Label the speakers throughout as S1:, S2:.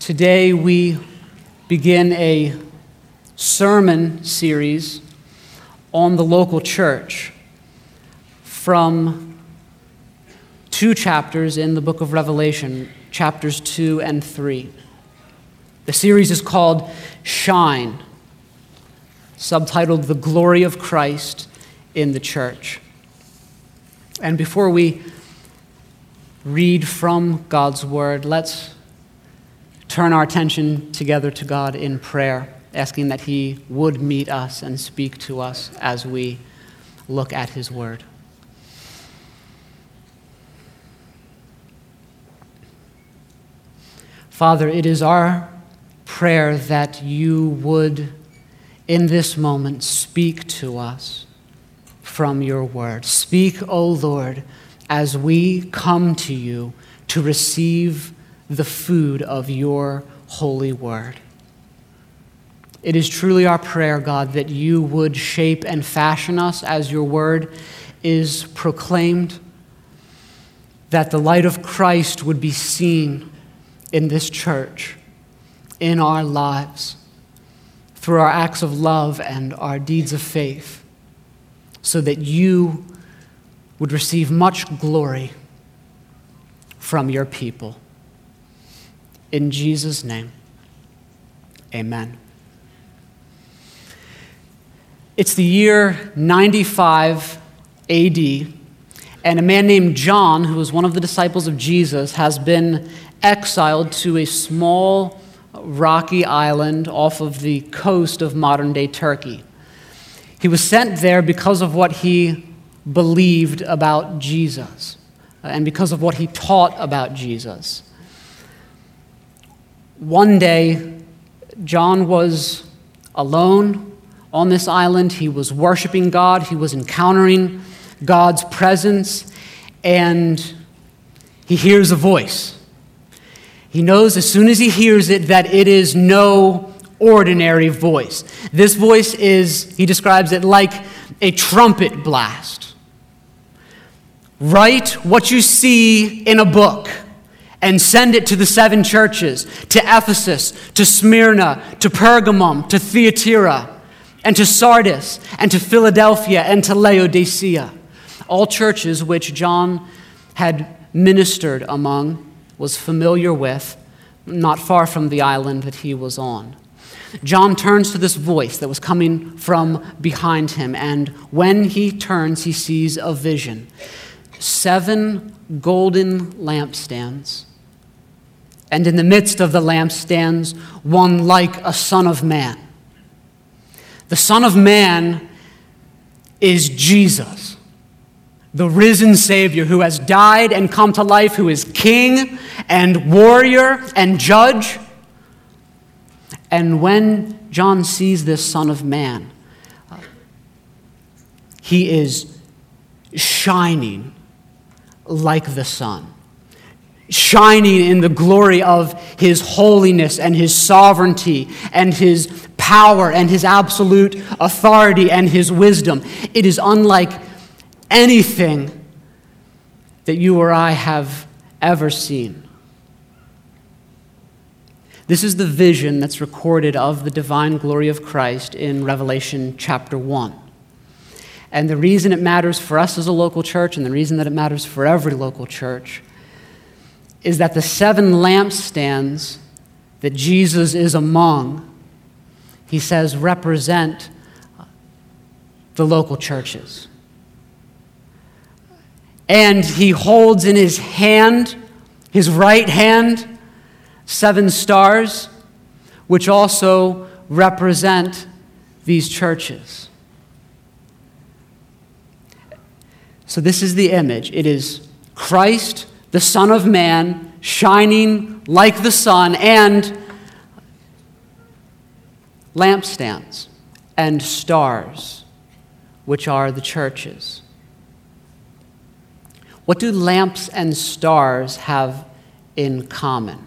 S1: Today we begin a sermon series on the local church from two chapters in the book of Revelation, chapters 2 and 3. The series is called Shine, subtitled The Glory of Christ in the Church. And before we read from God's Word, let's turn our attention together to God in prayer, asking that He would meet us and speak to us as we look at His Word. Father, it is our prayer that You would, in this moment, speak to us from Your Word. Speak, O Lord, as we come to You to receive the food of Your holy word. It is truly our prayer, God, that You would shape and fashion us as Your word is proclaimed, that the light of Christ would be seen in this church, in our lives, through our acts of love and our deeds of faith, so that You would receive much glory from Your people. In Jesus' name, amen. It's the year 95 AD, and a man named John, who was one of the disciples of Jesus, has been exiled to a small rocky island off of the coast of modern-day Turkey. He was sent there because of what he believed about Jesus and because of what he taught about Jesus. One day, John was alone on this island. He was worshiping God. He was encountering God's presence, and he hears a voice. He knows as soon as he hears it that it is no ordinary voice. This voice is, he describes it like a trumpet blast. Write what you see in a book and send it to the 7 churches, to Ephesus, to Smyrna, to Pergamum, to Thyatira, and to Sardis, and to Philadelphia, and to Laodicea. All churches which John had ministered among, was familiar with, not far from the island that he was on. John turns to this voice that was coming from behind him, and when he turns, he sees a vision. 7 golden lampstands, and in the midst of the lampstands, one like a son of man. The Son of Man is Jesus, the risen Savior who has died and come to life, who is King and warrior and judge. And when John sees this Son of Man, he is shining like the sun, shining in the glory of His holiness and His sovereignty and His power and His absolute authority and His wisdom. It is unlike anything that you or I have ever seen. This is the vision that's recorded of the divine glory of Christ in Revelation chapter 1. And the reason it matters for us as a local church, and the reason that it matters for every local church, is that the 7 lampstands that Jesus is among, he says, represent the local churches. And he holds in his hand, his right hand, 7 stars, which also represent these churches. So this is the image. It is Christ, the Son of Man, shining like the sun, and lampstands and stars, which are the churches. What do lamps and stars have in common?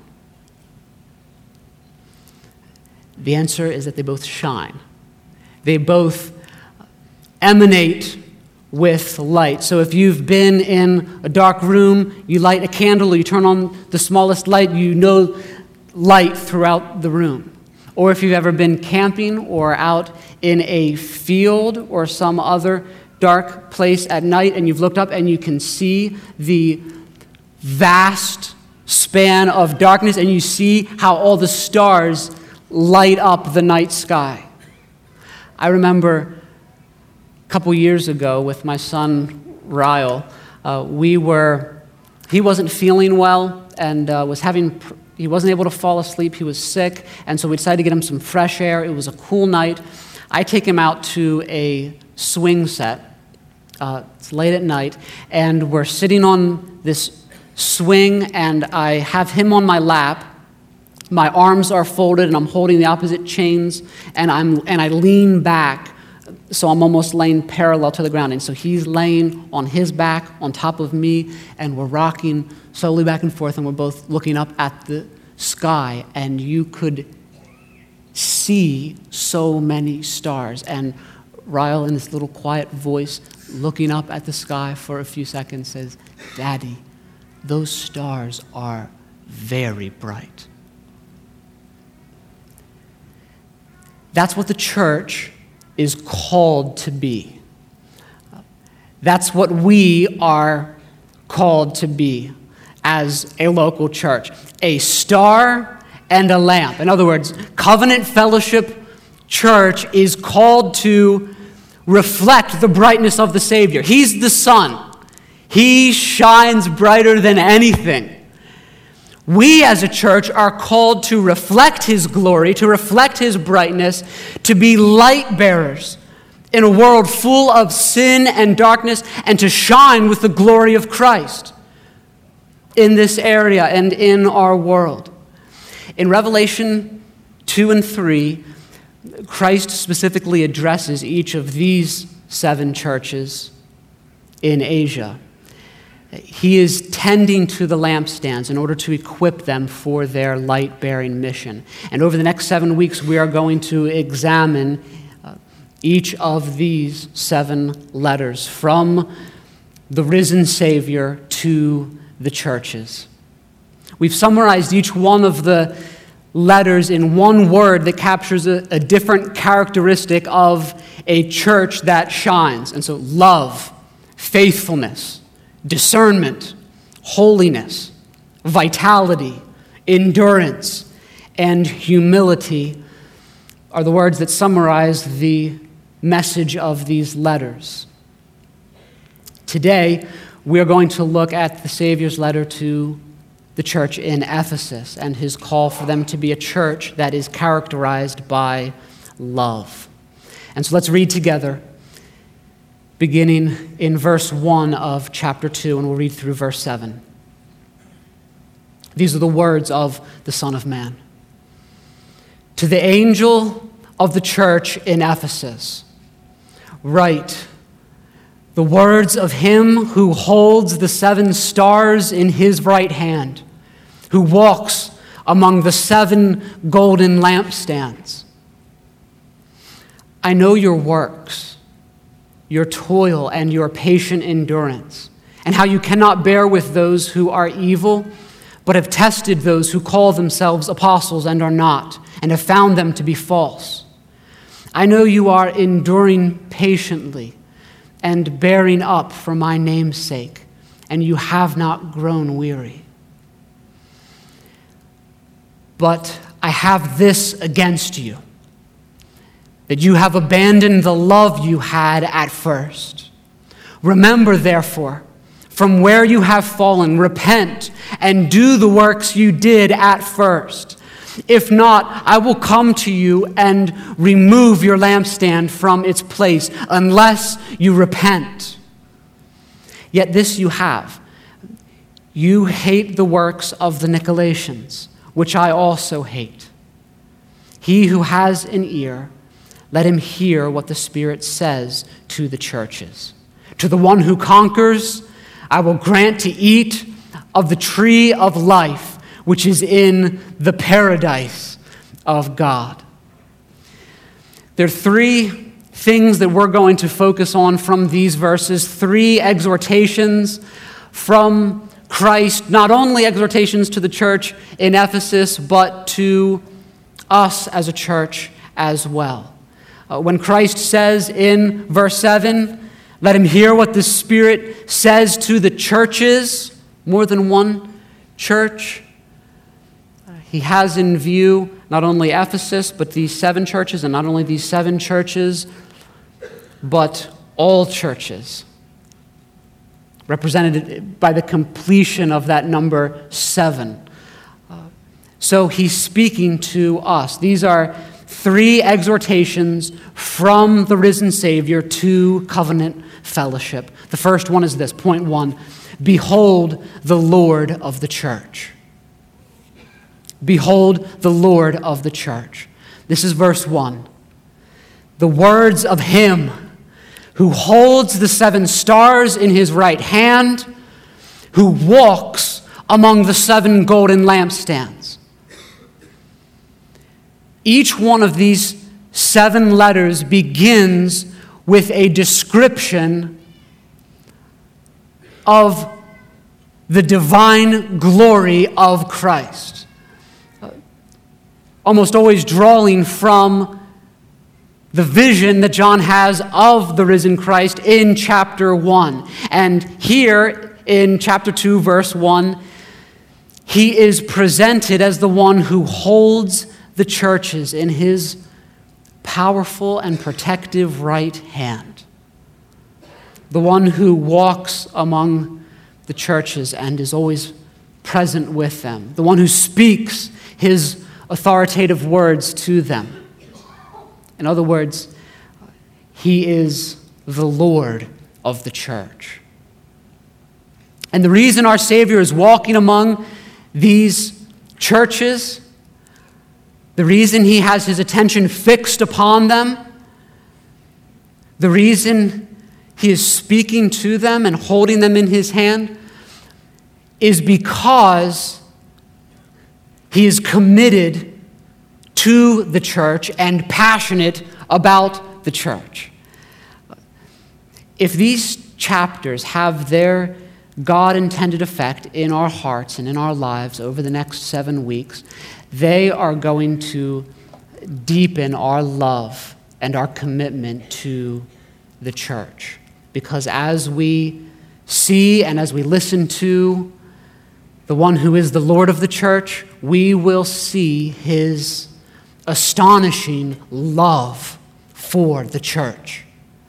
S1: The answer is that they both shine. They both emanate with light. So if you've been in a dark room, you light a candle, or you turn on the smallest light, you know light throughout the room. Or if you've ever been camping or out in a field or some other dark place at night and you've looked up and you can see the vast span of darkness and you see how all the stars light up the night sky. I remember a couple years ago with my son Ryle, he wasn't feeling well and he wasn't able to fall asleep. He was sick, and so we decided to get him some fresh air. It was a cool night. I take him out to a swing set. It's late at night, and we're sitting on this swing, and I have him on my lap. My arms are folded, and I'm holding the opposite chains, and I lean back, so I'm almost laying parallel to the ground. And so he's laying on his back on top of me, and we're rocking slowly back and forth, and we're both looking up at the sky, and you could see so many stars. And Ryle, in this little quiet voice, looking up at the sky for a few seconds, says, "Daddy, those stars are very bright." That's what the church is called to be. That's what we are called to be as a local church. A star and a lamp. In other words, Covenant Fellowship Church is called to reflect the brightness of the Savior. He's the sun. He shines brighter than anything. We as a church are called to reflect His glory, to reflect His brightness, to be light bearers in a world full of sin and darkness, and to shine with the glory of Christ in this area and in our world. In Revelation 2 and 3, Christ specifically addresses each of these 7 churches in Asia. He is tending to the lampstands in order to equip them for their light-bearing mission. And over the next 7 weeks, we are going to examine each of these 7 letters from the risen Savior to the churches. We've summarized each one of the letters in one word that captures a different characteristic of a church that shines. And so love, faithfulness, discernment, holiness, vitality, endurance, and humility are the words that summarize the message of these letters. Today, we are going to look at the Savior's letter to the church in Ephesus and his call for them to be a church that is characterized by love. And so let's read together, beginning in verse 1 of chapter 2, and we'll read through verse 7. These are the words of the Son of Man. To the angel of the church in Ephesus, write the words of him who holds the 7 stars in his right hand, who walks among the 7 golden lampstands. I know your works, your toil and your patient endurance, and how you cannot bear with those who are evil, but have tested those who call themselves apostles and are not, and have found them to be false. I know you are enduring patiently and bearing up for my name's sake, and you have not grown weary. But I have this against you, that you have abandoned the love you had at first. Remember, therefore, from where you have fallen, repent and do the works you did at first. If not, I will come to you and remove your lampstand from its place unless you repent. Yet this you have. You hate the works of the Nicolaitans, which I also hate. He who has an ear, let him hear what the Spirit says to the churches. To the one who conquers, I will grant to eat of the tree of life, which is in the paradise of God. There are 3 things that we're going to focus on from these verses, 3 exhortations from Christ, not only exhortations to the church in Ephesus, but to us as a church as well. When Christ says in verse 7, let him hear what the Spirit says to the churches, more than one church, he has in view not only Ephesus, but these 7 churches, and not only these 7 churches, but all churches, represented by the completion of that number 7. So he's speaking to us. These are 3 exhortations from the risen Savior to covenant fellowship. The first one is this, point 1, behold the Lord of the church. Behold the Lord of the church. This is verse 1. The words of him who holds the 7 stars in his right hand, who walks among the 7 golden lampstands. Each one of these 7 letters begins with a description of the divine glory of Christ. Almost always drawing from the vision that John has of the risen Christ in chapter 1. And here in chapter 2, verse 1, he is presented as the one who holds the churches in his powerful and protective right hand. The one who walks among the churches and is always present with them. The one who speaks his authoritative words to them. In other words, he is the Lord of the church. And the reason our Savior is walking among these churches, the reason he has his attention fixed upon them, the reason he is speaking to them and holding them in his hand, is because he is committed to the church and passionate about the church. If these chapters have their God-intended effect in our hearts and in our lives over the next 7 weeks, they are going to deepen our love and our commitment to the church. Because as we see and as we listen to the one who is the Lord of the church, we will see his astonishing love for the church.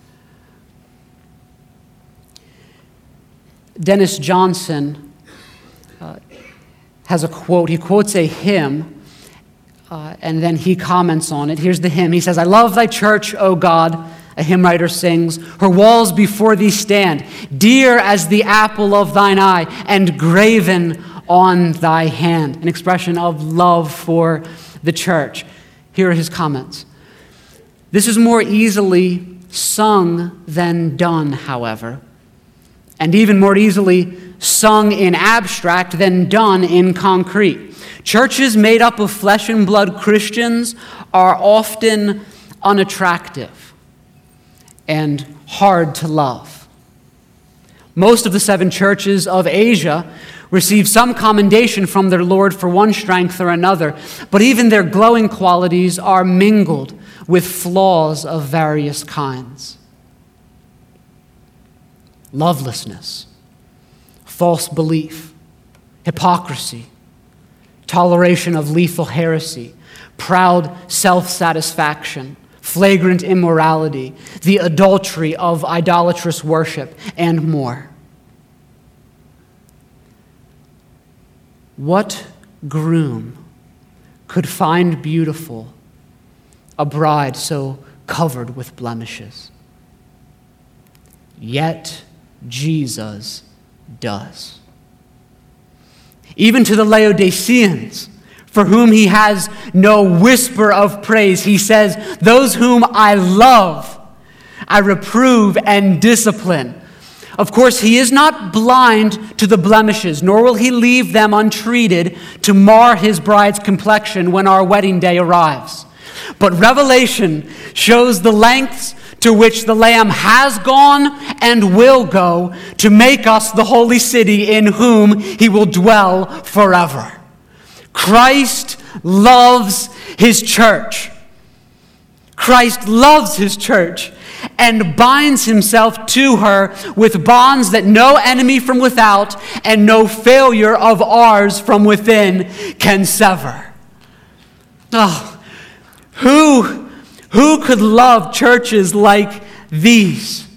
S1: Dennis Johnson has a quote. He quotes a hymn, and then he comments on it. Here's the hymn. He says, I love thy church, O God, a hymn writer sings. Her walls before thee stand, dear as the apple of thine eye, and graven on thy hand. An expression of love for the church. Here are his comments. This is more easily sung than done, however, and even more easily sung in abstract than done in concrete. Churches made up of flesh and blood Christians are often unattractive and hard to love. Most of the 7 churches of Asia receive some commendation from their Lord for one strength or another, but even their glowing qualities are mingled with flaws of various kinds. Lovelessness, false belief, hypocrisy, toleration of lethal heresy, proud self-satisfaction, flagrant immorality, the adultery of idolatrous worship, and more. What groom could find beautiful a bride so covered with blemishes? Yet Jesus does. Even to the Laodiceans, for whom he has no whisper of praise, he says, those whom I love, I reprove and discipline. Of course, he is not blind to the blemishes, nor will he leave them untreated to mar his bride's complexion when our wedding day arrives. But Revelation shows the lengths to which the Lamb has gone and will go to make us the holy city in whom he will dwell forever. Christ loves his church. Christ loves his church and binds himself to her with bonds that no enemy from without and no failure of ours from within can sever. Oh, who could love churches like these?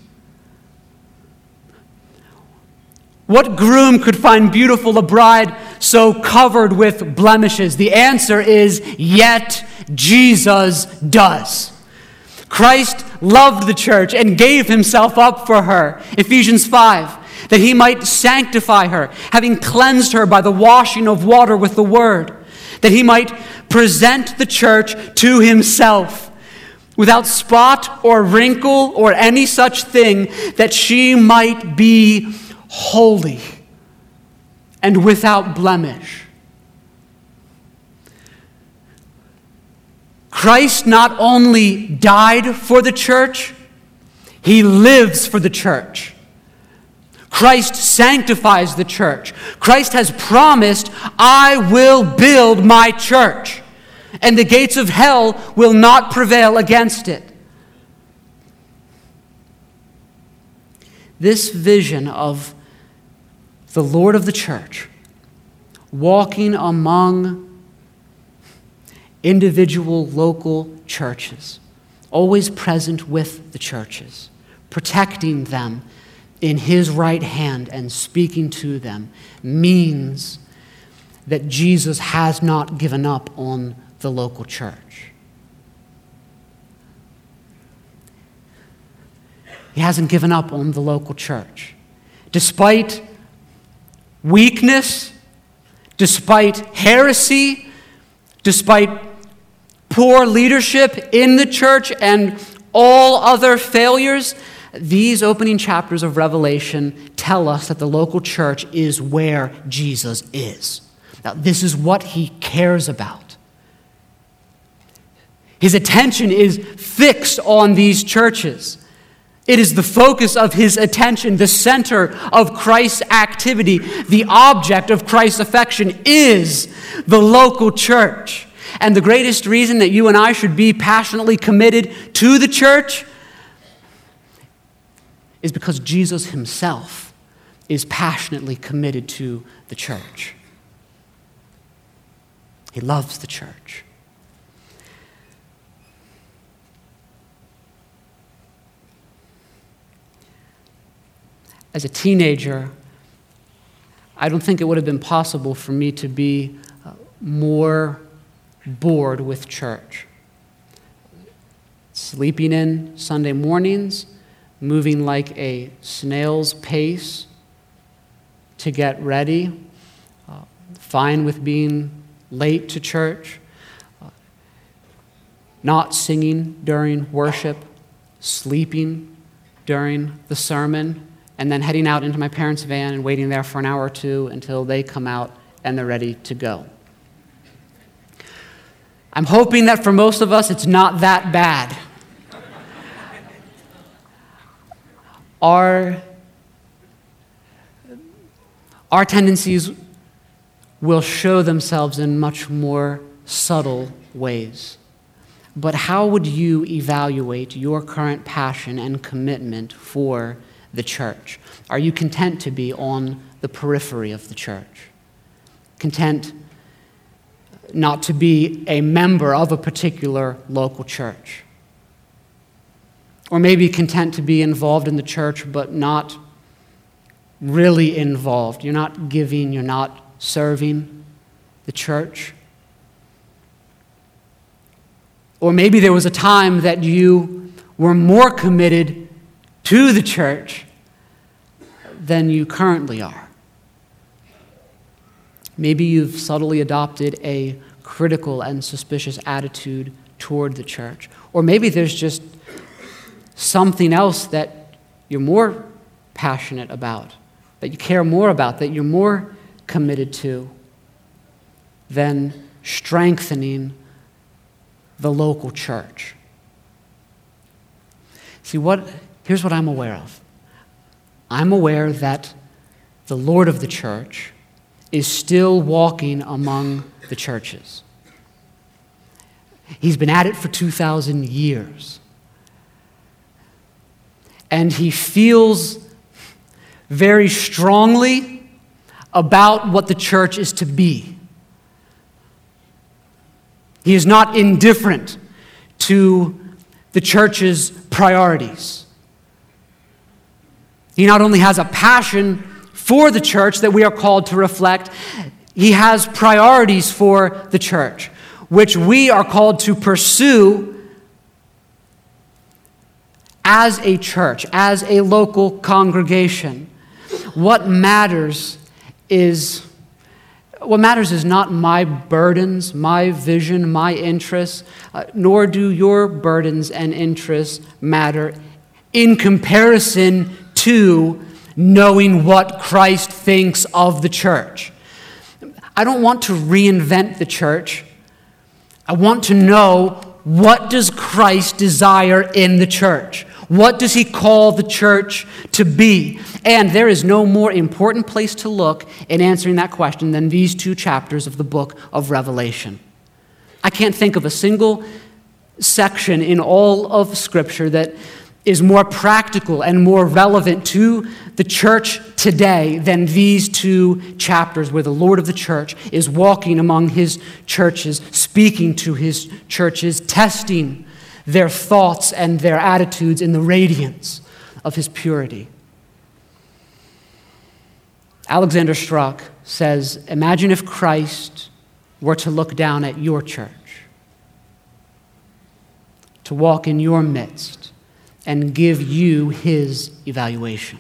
S1: What groom could find beautiful a bride so covered with blemishes? The answer is, yet Jesus does. Christ loved the church and gave himself up for her. Ephesians 5, that he might sanctify her, having cleansed her by the washing of water with the word, that he might present the church to himself, without spot or wrinkle or any such thing, that she might be holy and without blemish. Christ not only died for the church, he lives for the church. Christ sanctifies the church. Christ has promised, I will build my church, and the gates of hell will not prevail against it. This vision of the Lord of the church walking among individual local churches, always present with the churches, protecting them in his right hand and speaking to them, means that Jesus has not given up on the local church. He hasn't given up on the local church. Despite weakness, despite heresy, despite poor leadership in the church and all other failures, these opening chapters of Revelation tell us that the local church is where Jesus is. Now, this is what he cares about. His attention is fixed on these churches. It is the focus of his attention, the center of Christ's activity, the object of Christ's affection is the local church. And the greatest reason that you and I should be passionately committed to the church is because Jesus himself is passionately committed to the church. He loves the church. As a teenager, I don't think it would have been possible for me to be more bored with church. Sleeping in Sunday mornings, moving like a snail's pace to get ready, fine with being late to church, not singing during worship, sleeping during the sermon, and then heading out into my parents' van and waiting there for an hour or two until they come out and they're ready to go. I'm hoping that for most of us, it's not that bad. Our tendencies will show themselves in much more subtle ways. But how would you evaluate your current passion and commitment for the church? Are you content to be on the periphery of the church? Content not to be a member of a particular local church? Or maybe content to be involved in the church but not really involved. You're not giving, you're not serving the church. Or maybe there was a time that you were more committed to the church than you currently are. Maybe you've subtly adopted a critical and suspicious attitude toward the church. Or maybe there's just something else that you're more passionate about, that you care more about, that you're more committed to than strengthening the local church. See, here's what I'm aware of. I'm aware that the Lord of the church is still walking among the churches. He's been at it for 2,000 years. And he feels very strongly about what the church is to be. He is not indifferent to the church's priorities. He not only has a passion for the church that we are called to reflect, he has priorities for the church, which we are called to pursue as a church, as a local congregation. What matters is not my burdens, my vision, my interests, nor do your burdens and interests matter in comparison to knowing what Christ thinks of the church. I don't want to reinvent the church. I want to know, what does Christ desire in the church? What does he call the church to be? And there is no more important place to look in answering that question than these 2 chapters of the book of Revelation. I can't think of a single section in all of Scripture that is more practical and more relevant to the church today than these 2 chapters, where the Lord of the church is walking among his churches, speaking to his churches, testing their thoughts and their attitudes in the radiance of his purity. Alexander Strauch says, imagine if Christ were to look down at your church, to walk in your midst, and give you his evaluation.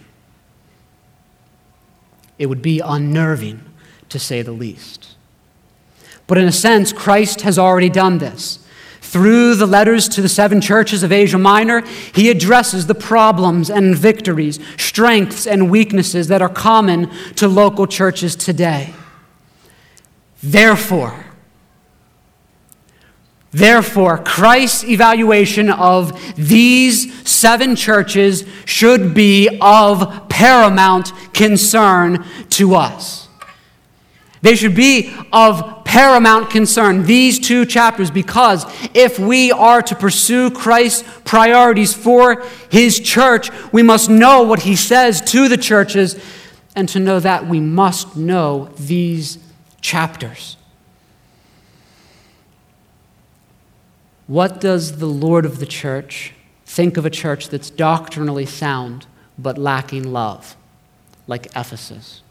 S1: It would be unnerving, to say the least. But in a sense, Christ has already done this. Through the letters to the 7 churches of Asia Minor, he addresses the problems and victories, strengths and weaknesses that are common to local churches today. Therefore, Christ's evaluation of these 7 churches should be of paramount concern to us. They should be of paramount concern, these 2 chapters, because if we are to pursue Christ's priorities for his church, we must know what he says to the churches, and to know that we must know these chapters. What does the Lord of the church think of a church that's doctrinally sound but lacking love, like Ephesus?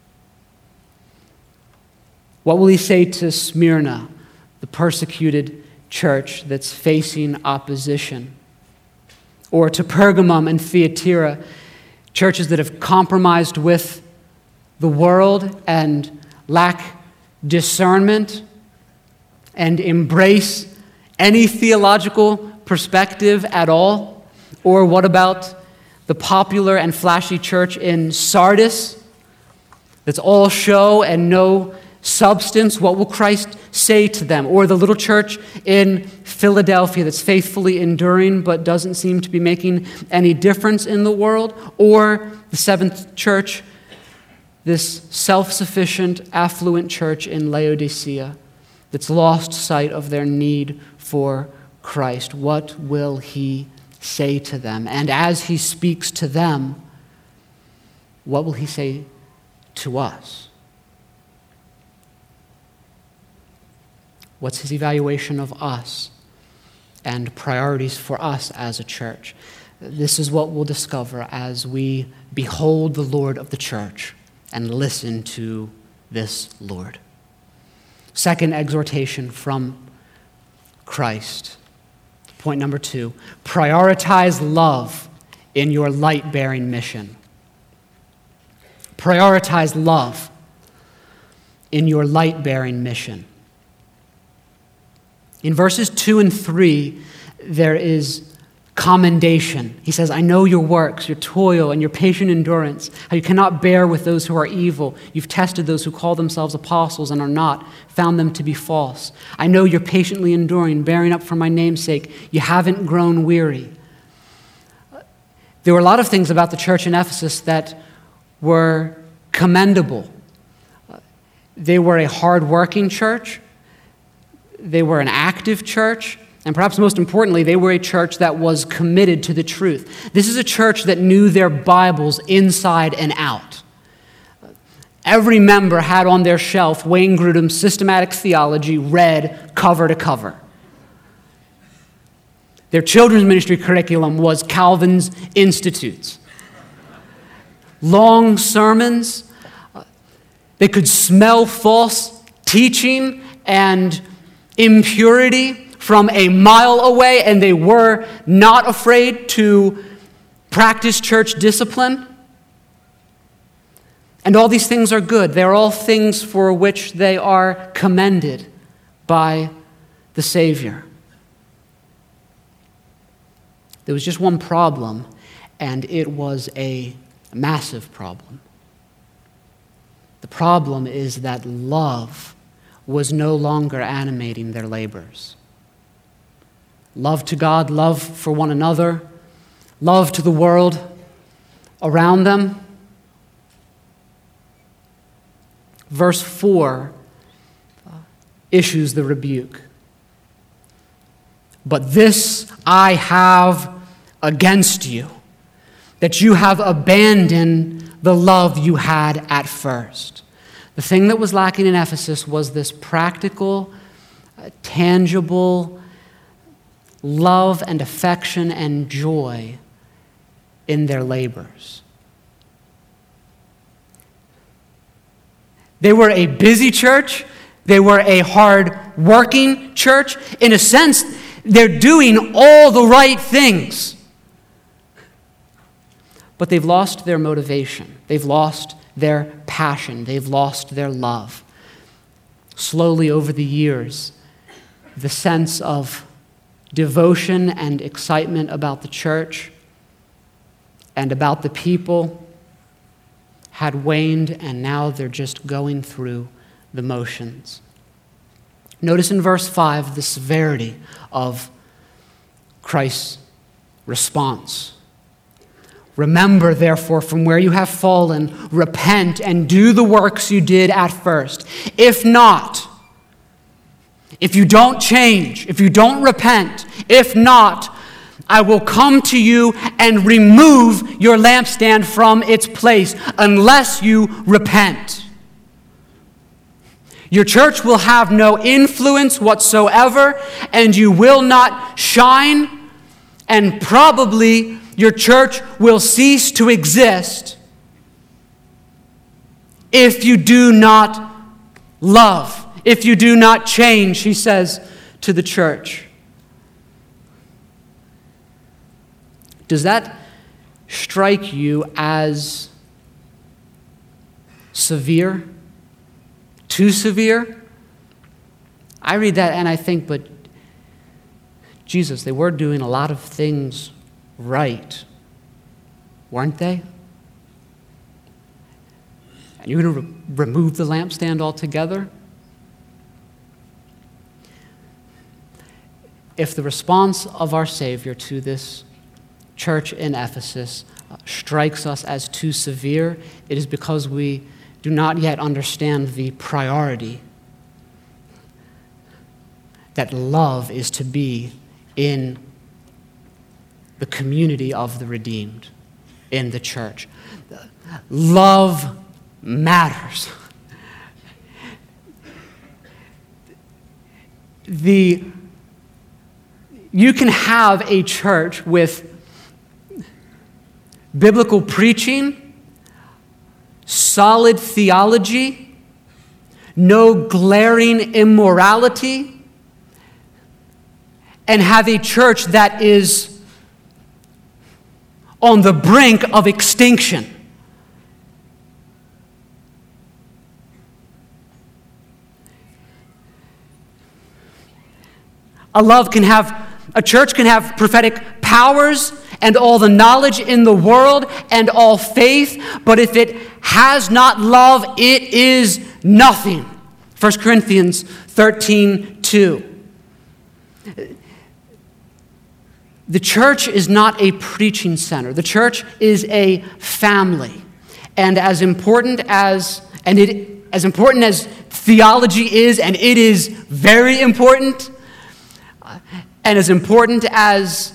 S1: What will he say to Smyrna, the persecuted church that's facing opposition? Or to Pergamum and Thyatira, churches that have compromised with the world and lack discernment and embrace any theological perspective at all? Or what about the popular and flashy church in Sardis that's all show and no substance? What will Christ say to them? Or the little church in Philadelphia that's faithfully enduring but doesn't seem to be making any difference in the world? Or the 7th church, this self-sufficient, affluent church in Laodicea that's lost sight of their need for Christ? What will he say to them? And as he speaks to them, what will he say to us? What's his evaluation of us and priorities for us as a church? This is what we'll discover as we behold the Lord of the church and listen to this Lord. Second exhortation from Christ. Point number 2, prioritize love in your light-bearing mission. Prioritize love in your light-bearing mission. In verses 2 and 3, there is commendation. He says, I know your works, your toil, and your patient endurance, how you cannot bear with those who are evil. You've tested those who call themselves apostles and are not, found them to be false. I know you're patiently enduring, bearing up for my name's sake. You haven't grown weary. There were a lot of things about the church in Ephesus that were commendable. They were a hard-working church. They were an active church. And perhaps most importantly, they were a church that was committed to the truth. This is a church that knew their Bibles inside and out. Every member had on their shelf Wayne Grudem's Systematic Theology read cover to cover. Their children's ministry curriculum was Calvin's Institutes. Long sermons. They could smell false teaching and impurity from a mile away, and they were not afraid to practice church discipline. And all these things are good. They're all things for which they are commended by the Savior. There was just one problem, and it was a massive problem. The problem is that love was no longer animating their labors. Love to God, love for one another, love to the world around them. Verse 4 issues the rebuke. But this I have against you, that you have abandoned the love you had at first. The thing that was lacking in Ephesus was this practical, tangible love and affection and joy in their labors. They were a busy church. They were a hard-working church. In a sense, they're doing all the right things. But they've lost their motivation. They've lost their passion. They've lost their love. Slowly over the years, the sense of devotion and excitement about the church and about the people had waned, and now they're just going through the motions. Notice in verse 5 the severity of Christ's response. Remember, therefore, from where you have fallen, repent and do the works you did at first. If not, if you don't change, if you don't repent, if not, I will come to you and remove your lampstand from its place unless you repent. Your church will have no influence whatsoever, and you will not shine, and probably your church will cease to exist if you do not love, if you do not change, he says to the church. Does that strike you as severe? Too severe? I read that and I think, but Jesus, they were doing a lot of things right, weren't they? And you're going to remove the lampstand altogether? If the response of our Savior to this church in Ephesus strikes us as too severe, it is because we do not yet understand the priority that love is to be in the community of the redeemed, in the church. Love matters. You can have a church with biblical preaching, solid theology, no glaring immorality, and have a church that is on the brink of extinction. A church can have prophetic powers and all the knowledge in the world and all faith, but if it has not love, it is nothing. 1 Corinthians 13:2. The church is not a preaching center. The church is a family. And as important as theology is, and it is very important, and as important as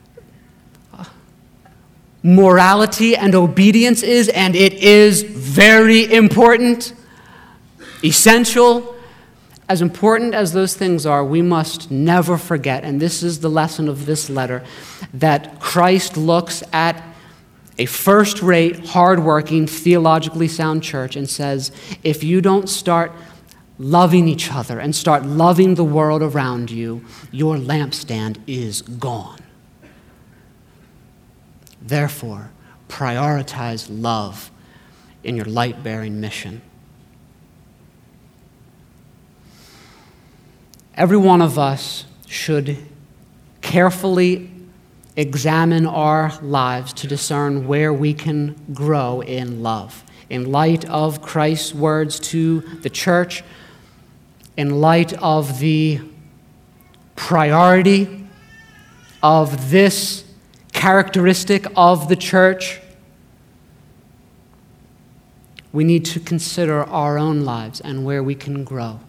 S1: morality and obedience is, and it is very important, essential, as important as those things are, we must never forget, and this is the lesson of this letter, that Christ looks at a first-rate, hard-working, theologically sound church and says, if you don't start loving each other and start loving the world around you, your lampstand is gone. Therefore, prioritize love in your light-bearing mission. Every one of us should carefully examine our lives to discern where we can grow in love. In light of Christ's words to the church, in light of the priority of this characteristic of the church, we need to consider our own lives and where we can grow.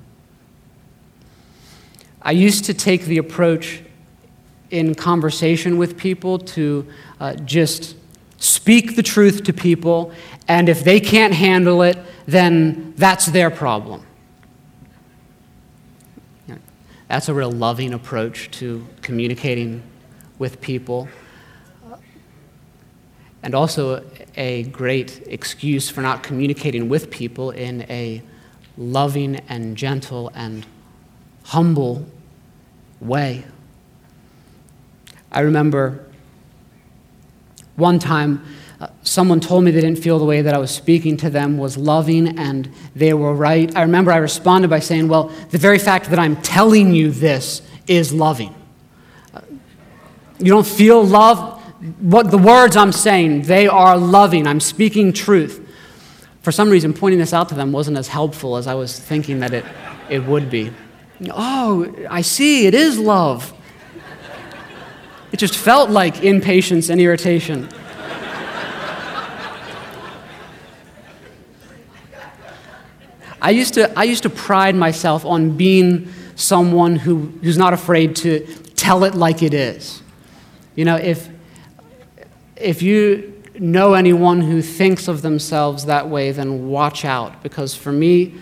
S1: I used to take the approach in conversation with people to just speak the truth to people, and if they can't handle it, then that's their problem. That's a real loving approach to communicating with people, and also a great excuse for not communicating with people in a loving and gentle and humble way. I remember one time someone told me they didn't feel the way that I was speaking to them was loving, and they were right. I remember I responded by saying, well, the very fact that I'm telling you this is loving. You don't feel love? What the words I'm saying, they are loving. I'm speaking truth. For some reason, pointing this out to them wasn't as helpful as I was thinking that it would be. Oh, I see, it is love. It just felt like impatience and irritation. I used to pride myself on being someone who's not afraid to tell it like it is. You know, if you know anyone who thinks of themselves that way, then watch out, because for me,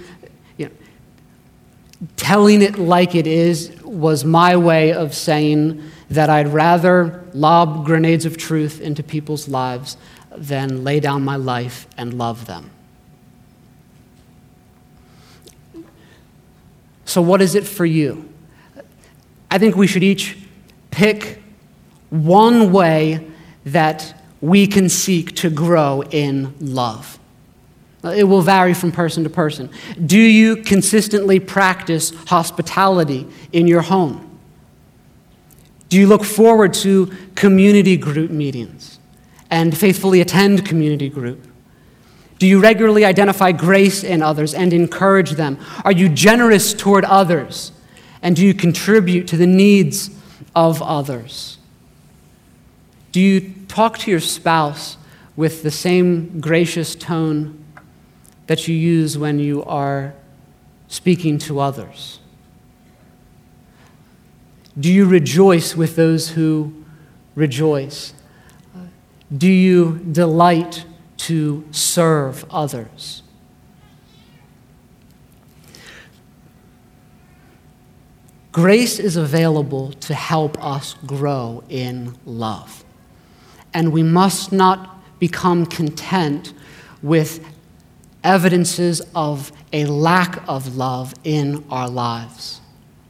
S1: telling it like it is was my way of saying that I'd rather lob grenades of truth into people's lives than lay down my life and love them. So what is it for you? I think we should each pick one way that we can seek to grow in love. It will vary from person to person. Do you consistently practice hospitality in your home? Do you look forward to community group meetings and faithfully attend community group? Do you regularly identify grace in others and encourage them? Are you generous toward others? And do you contribute to the needs of others? Do you talk to your spouse with the same gracious tone that you use when you are speaking to others? Do you rejoice with those who rejoice? Do you delight to serve others? Grace is available to help us grow in love. And we must not become content with evidences of a lack of love in our lives.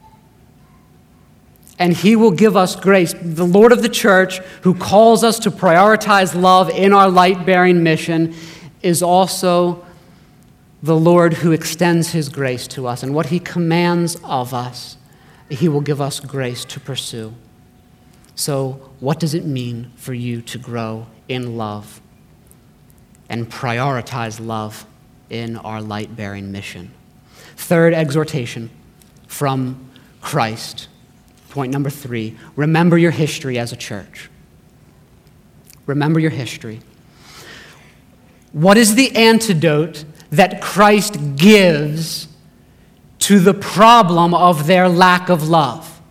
S1: And He will give us grace. The Lord of the church, who calls us to prioritize love in our light-bearing mission, is also the Lord who extends His grace to us. And what He commands of us, He will give us grace to pursue. So, what does it mean for you to grow in love and prioritize love in our light-bearing mission? Third exhortation from Christ. Point number 3, remember your history as a church. Remember your history. What is the antidote that Christ gives to the problem of their lack of love?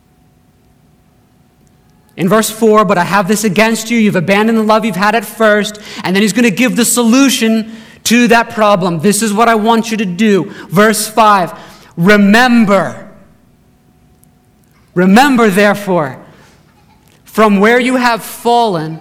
S1: In verse 4, but I have this against you. You've abandoned the love you've had at first. And then he's going to give the solution to that problem. This is what I want you to do. Verse 5, remember. Remember, therefore, from where you have fallen,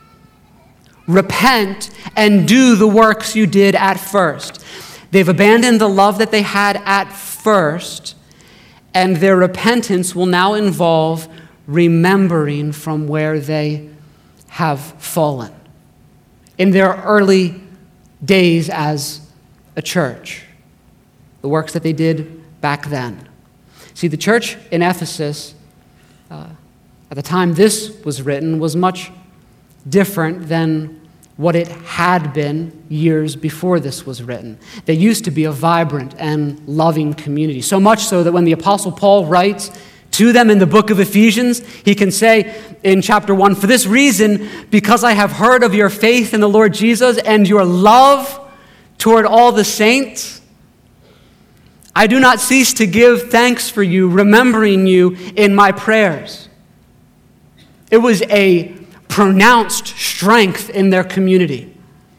S1: repent and do the works you did at first. They've abandoned the love that they had at first, and their repentance will now involve remembering from where they have fallen in their early days as a church, the works that they did back then. See, the church in Ephesus, at the time this was written, was much different than what it had been years before this was written. They used to be a vibrant and loving community, so much so that when the Apostle Paul writes to them in the book of Ephesians, he can say in chapter 1, for this reason, because I have heard of your faith in the Lord Jesus and your love toward all the saints, I do not cease to give thanks for you, remembering you in my prayers. It was a pronounced strength in their community.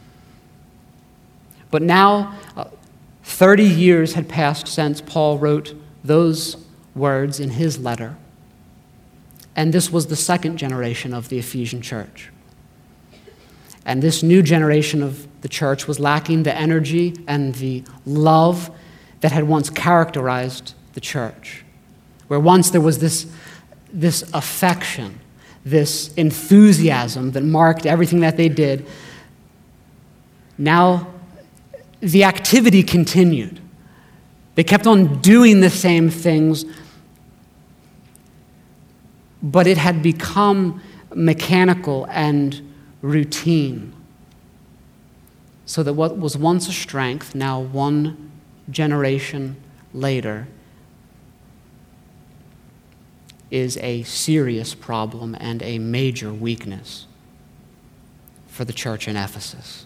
S1: But now, 30 years had passed since Paul wrote those words in his letter. And this was the second generation of the Ephesian church. And this new generation of the church was lacking the energy and the love that had once characterized the church, where once there was this affection, this enthusiasm that marked everything that they did. Now the activity continued. They kept on doing the same things, but it had become mechanical and routine, so that what was once a strength, now one generation later, is a serious problem and a major weakness for the church in Ephesus.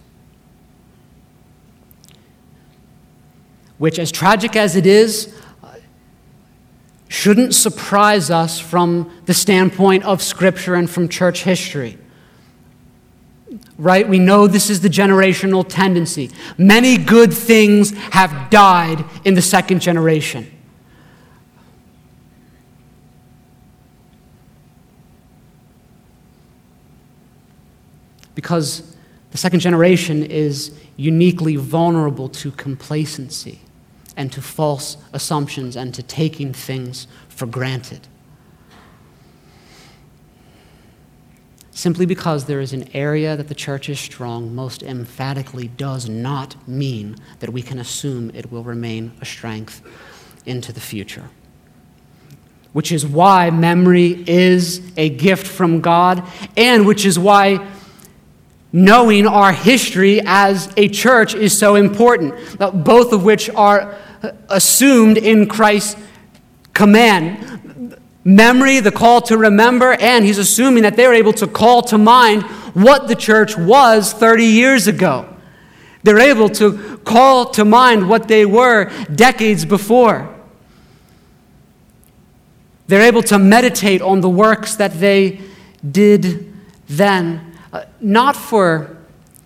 S1: Which, as tragic as it is, shouldn't surprise us from the standpoint of Scripture and from church history. Right? We know this is the generational tendency. Many good things have died in the second generation. Because the second generation is uniquely vulnerable to complacency and to false assumptions and to taking things for granted. Simply because there is an area that the church is strong most emphatically does not mean that we can assume it will remain a strength into the future. Which is why memory is a gift from God, and which is why knowing our history as a church is so important, both of which are assumed in Christ's command. Memory, the call to remember, and he's assuming that they're able to call to mind what the church was 30 years ago. They're able to call to mind what they were decades before. They're able to meditate on the works that they did then. Not for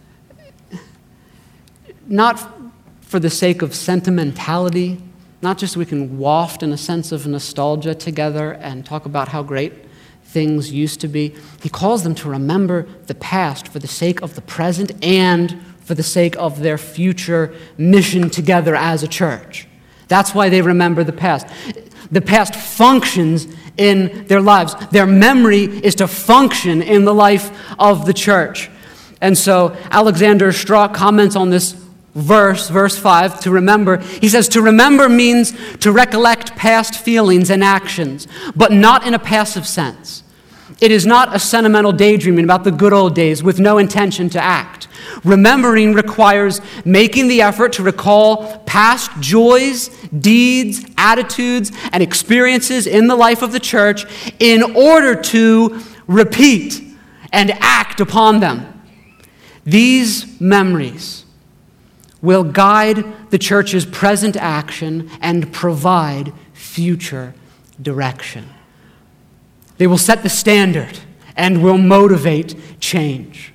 S1: the sake of sentimentality, not just so we can waft in a sense of nostalgia together and talk about how great things used to be. He calls them to remember the past for the sake of the present and for the sake of their future mission together as a church. That's why they remember the past. The past functions in their lives. Their memory is to function in the life of the church. And so Alexander Strauch comments on this verse 5, to remember. He says, to remember means to recollect past feelings and actions, but not in a passive sense. It is not a sentimental daydreaming about the good old days with no intention to act. Remembering requires making the effort to recall past joys, deeds, attitudes, and experiences in the life of the church in order to repeat and act upon them. These memories will guide the church's present action and provide future direction. They will set the standard and will motivate change.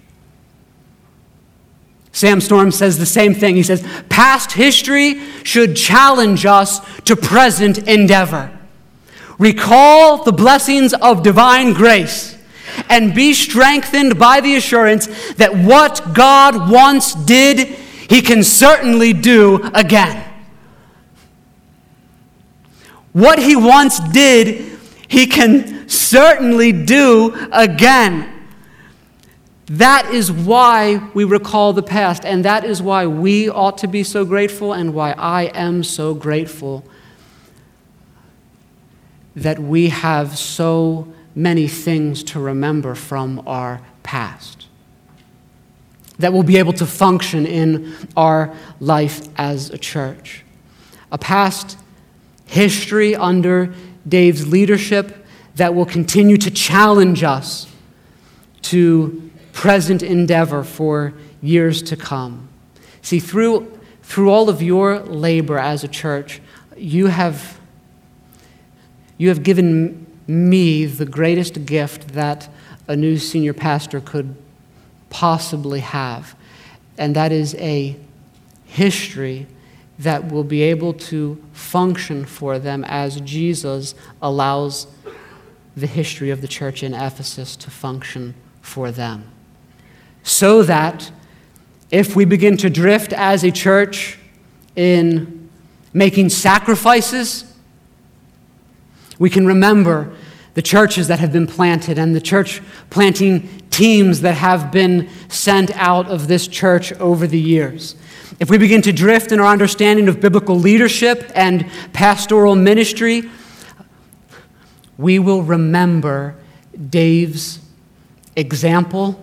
S1: Sam Storm says the same thing. He says, past history should challenge us to present endeavor. Recall the blessings of divine grace and be strengthened by the assurance that what God once did, He can certainly do again. What He once did, He can certainly do again. That is why we recall the past, and that is why we ought to be so grateful, and why I am so grateful that we have so many things to remember from our past that will be able to function in our life as a church. A past history under Dave's leadership that will continue to challenge us to present endeavor for years to come. See, through all of your labor as a church, you have given me the greatest gift that a new senior pastor could possibly have, and that is a history that will be able to function for them as Jesus allows the history of the church in Ephesus to function for them. So that if we begin to drift as a church in making sacrifices, we can remember the churches that have been planted and the church planting teams that have been sent out of this church over the years. If we begin to drift in our understanding of biblical leadership and pastoral ministry, we will remember Dave's example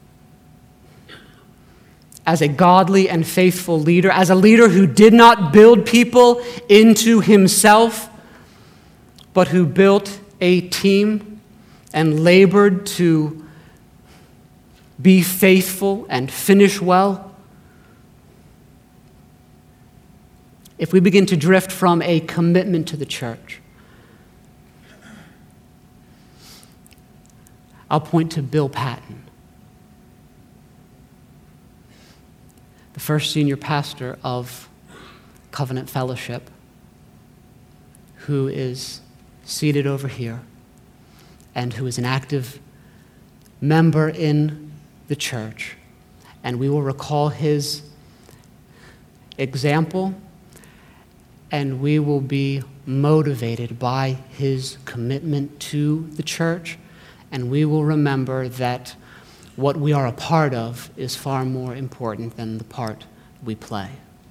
S1: as a godly and faithful leader, as a leader who did not build people into himself, but who built a team and labored to be faithful and finish well. If we begin to drift from a commitment to the church, I'll point to Bill Patton, the first senior pastor of Covenant Fellowship, who is seated over here and who is an active member in the church. And we will recall his example, and we will be motivated by his commitment to the church, and we will remember that what we are a part of is far more important than the part we play.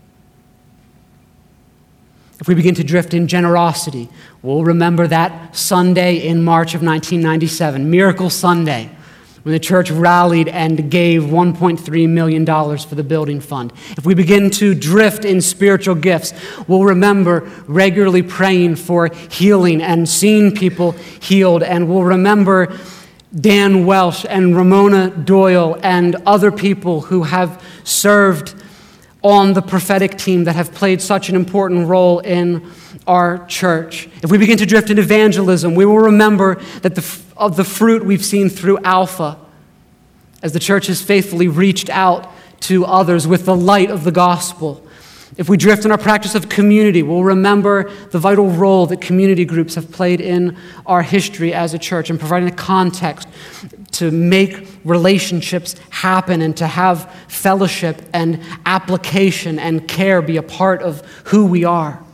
S1: If we begin to drift in generosity, we'll remember that Sunday in March of 1997, Miracle Sunday, when the church rallied and gave $1.3 million for the building fund. If we begin to drift in spiritual gifts, we'll remember regularly praying for healing and seeing people healed, and we'll remember Dan Welsh and Ramona Doyle and other people who have served on the prophetic team that have played such an important role in our church. If we begin to drift in evangelism, we will remember that of the fruit we've seen through Alpha, as the church has faithfully reached out to others with the light of the gospel. If we drift in our practice of community, we'll remember the vital role that community groups have played in our history as a church and providing a context to make relationships happen and to have fellowship and application and care be a part of who we are.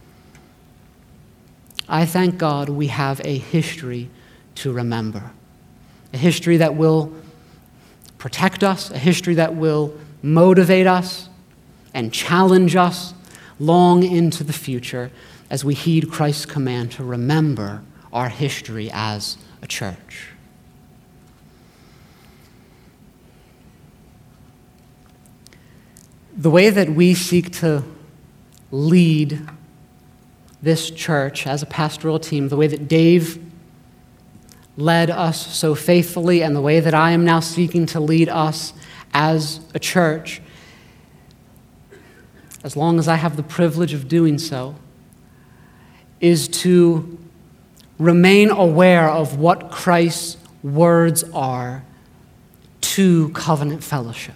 S1: I thank God we have a history to remember, a history that will protect us, a history that will motivate us and challenge us long into the future as we heed Christ's command to remember our history as a church. The way that we seek to lead this church as a pastoral team, the way that Dave led us so faithfully, and the way that I am now seeking to lead us as a church, as long as I have the privilege of doing so, is to remain aware of what Christ's words are to covenant fellowship.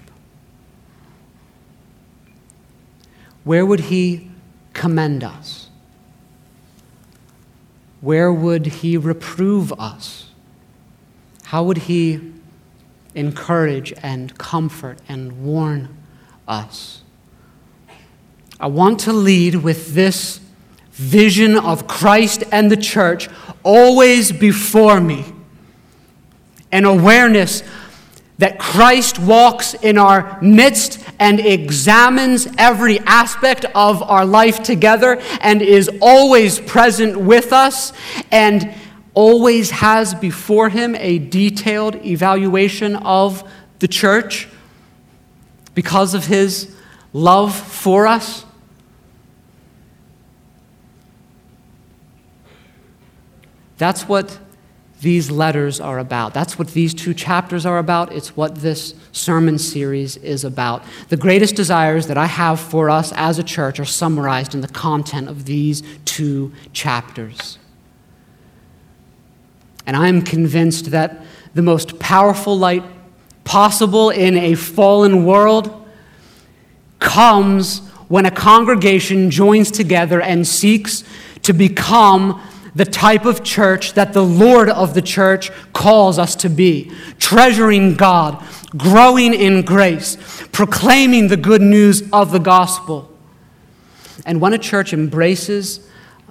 S1: Where would he commend us? Where would he reprove us? How would he encourage and comfort and warn us? I want to lead with this vision of Christ and the church always before me, an awareness that Christ walks in our midst and examines every aspect of our life together and is always present with us and always has before him a detailed evaluation of the church because of his love for us. That's what these letters are about. That's what these 2 chapters are about. It's what this sermon series is about. The greatest desires that I have for us as a church are summarized in the content of these 2 chapters. And I am convinced that the most powerful light possible in a fallen world comes when a congregation joins together and seeks to become the type of church that the Lord of the church calls us to be, treasuring God, growing in grace, proclaiming the good news of the gospel. And when a church embraces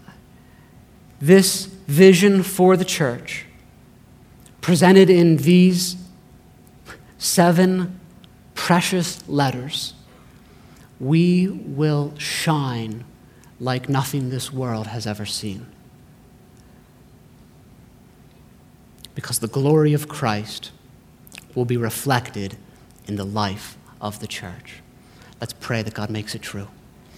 S1: this vision for the church, presented in these 7 precious letters, we will shine like nothing this world has ever seen. Because the glory of Christ will be reflected in the life of the church. Let's pray that God makes it true.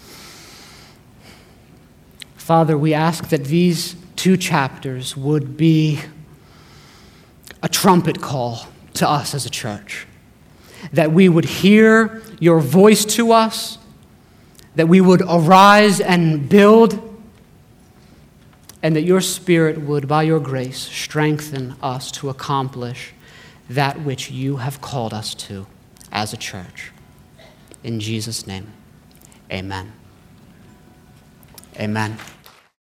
S1: Father, we ask that these 2 chapters would be a trumpet call to us as a church, that we would hear your voice to us, that we would arise and build, and that your Spirit would, by your grace, strengthen us to accomplish that which you have called us to as a church. In Jesus' name, amen. Amen.